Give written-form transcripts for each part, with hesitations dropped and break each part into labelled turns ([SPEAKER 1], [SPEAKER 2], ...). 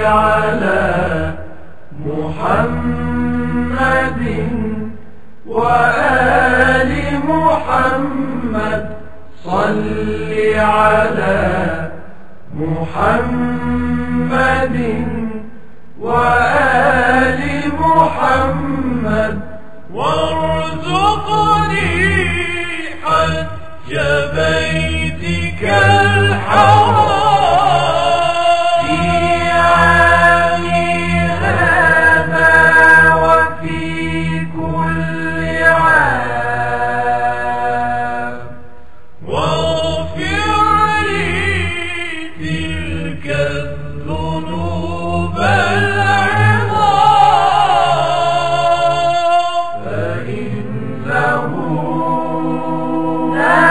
[SPEAKER 1] على محمد وآل محمد صل على محمد وآل محمد وارزقني حج بيتك الحرام في عامي هذا وفي كل عام واغفر لي تلك الذنوب العظام فإنه لا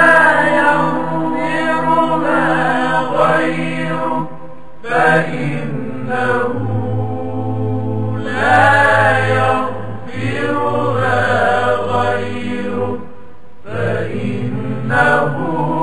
[SPEAKER 1] يغفرها غيرك فإنه لا يغفرها غيرك فإنه